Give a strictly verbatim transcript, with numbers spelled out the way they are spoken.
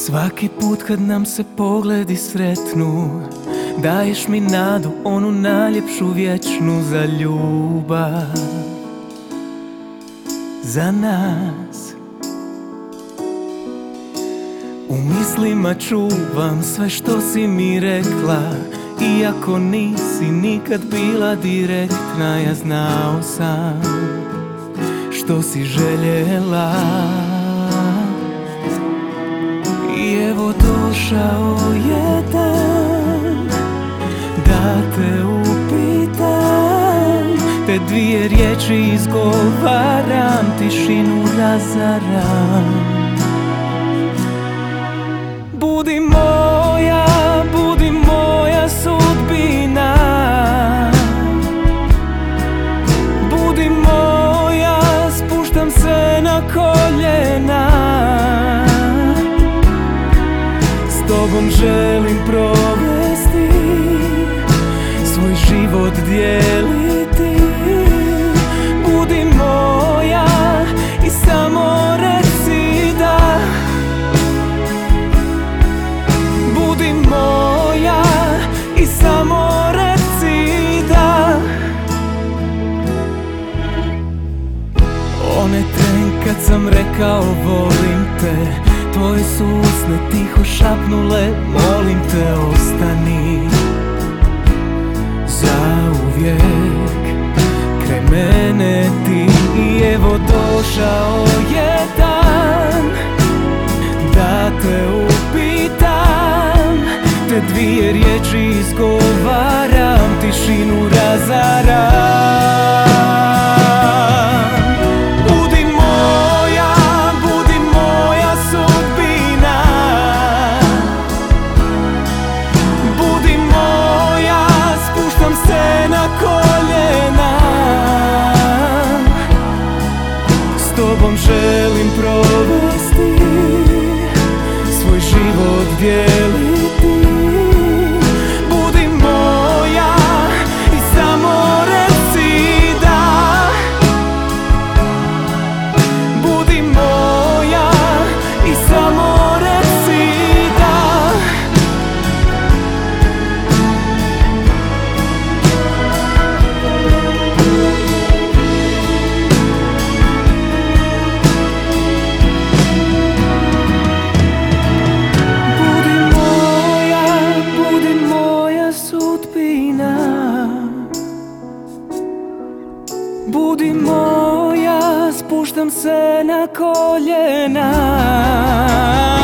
Svaki put kad nam se pogledi sretnu, daješ mi nadu, onu najljepšu vječnu za ljubav, za nas. U mislima čuvam sve što si mi rekla, iako nisi nikad bila direktna, ja znao sam što si željela. I evo došao je dan da te upitam, te dvije riječi izgovaram, tišinu razaram. Budi moja, budi moja sudbina, budi moja, spuštam se na koljena, s tobom želim provesti, svoj život dijeliti. Budi moja i samo reci da. Budi moja i samo reci da. Onaj tren kad sam rekao volim te, tvoje su usne tiho šapnule, molim te ostani zauvijek kraj mene ti. I evo došao je dan da te upitam, te dvije riječi izgovaram, tišinu razaram. Budi moja, budi moja sudbina, budi moja, spuštam se na koljena, s tobom želim provesti, svoj život dijeliti. Budi moja i samo reci da. Budi moja i samo reci da. Budi moja, spuštam se na koljena.